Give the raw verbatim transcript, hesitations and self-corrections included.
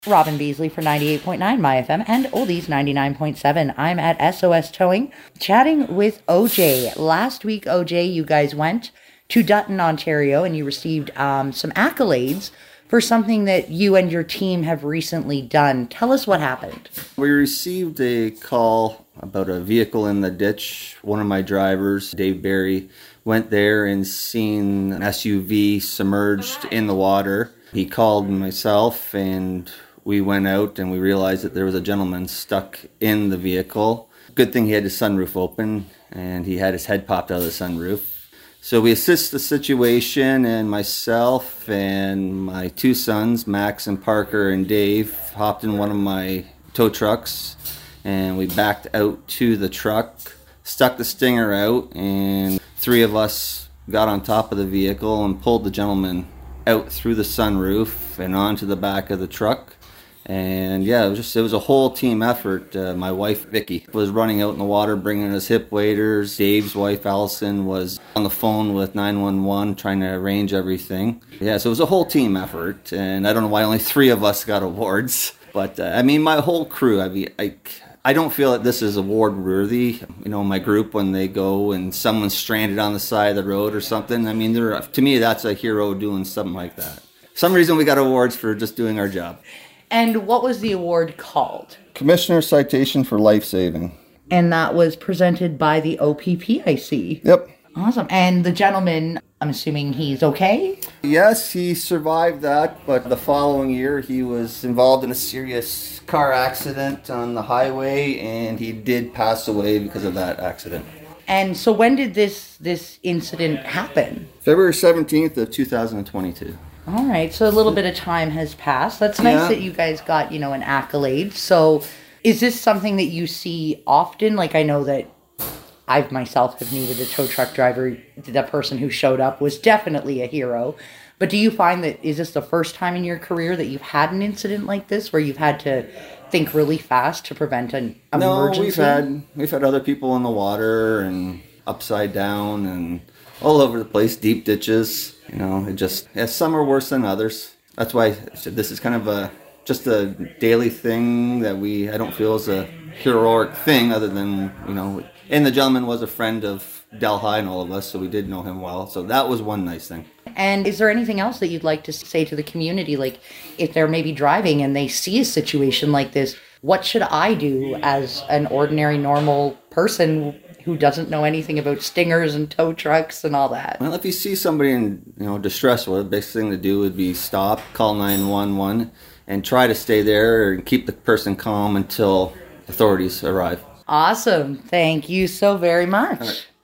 Robin Beasley for ninety-eight point nine My F M and Oldies ninety-nine point seven. I'm at S O S Towing, chatting with O J. Last week, O J, you guys went to Dutton, Ontario, and you received um, some accolades for something that you and your team have recently done. Tell us what happened. We received a call about a vehicle in the ditch. One of my drivers, Dave Barry, went there and seen an S U V submerged in the water. He called myself and we went out and we realized that there was a gentleman stuck in the vehicle. Good thing he had his sunroof open and he had his head popped out of the sunroof. So we assessed the situation, and myself and my two sons, Max and Parker and Dave, hopped in one of my tow trucks and we backed out to the truck, stuck the stinger out, and three of us got on top of the vehicle and pulled the gentleman out through the sunroof and onto the back of the truck. And yeah, it was just it was a whole team effort. Uh, my wife Vicky was running out in the water bringing us hip waders. Dave's wife Allison was on the phone with nine one one trying to arrange everything. Yeah, so it was a whole team effort, and I don't know why only three of us got awards, but uh, I mean my whole crew. I mean, I I don't feel that this is award worthy. You know, my group, when they go and someone's stranded on the side of the road or something, I mean, they're, to me that's a hero doing something like that. Some reason we got awards for just doing our job. And what was the award called? Commissioner Citation for Life Saving. And that was presented by the O P P, I see. Yep. Awesome. And the gentleman, I'm assuming he's okay? Yes, he survived that, but the following year he was involved in a serious car accident on the highway, and he did pass away because of that accident. And so when did this this incident happen? February seventeenth of two thousand twenty-two. All right, so a little bit of time has passed. That's nice Yeah. that you guys got, you know, an accolade. So is this something that you see often? Like, I know that I myself have needed a tow truck driver. The person who showed up was definitely a hero. But do you find that, is this the first time in your career that you've had an incident like this where you've had to think really fast to prevent an emergency? No, we've had, we've had other people in the water and upside down and all over the place, deep ditches. You know, it just, yeah, some are worse than others. That's why I said this is kind of a, just a daily thing that we, I don't feel is a heroic thing other than, you know, and the gentleman was a friend of Delhi and all of us, so we did know him well. So that was one nice thing. And is there anything else that you'd like to say to the community? Like, if they're maybe driving and they see a situation like this, what should I do as an ordinary, normal person who doesn't know anything about stingers and tow trucks and all that? Well, if you see somebody in, you know, distress, well, the best thing to do would be stop, call nine one one, and try to stay there and keep the person calm until authorities arrive. Awesome. Thank you so very much.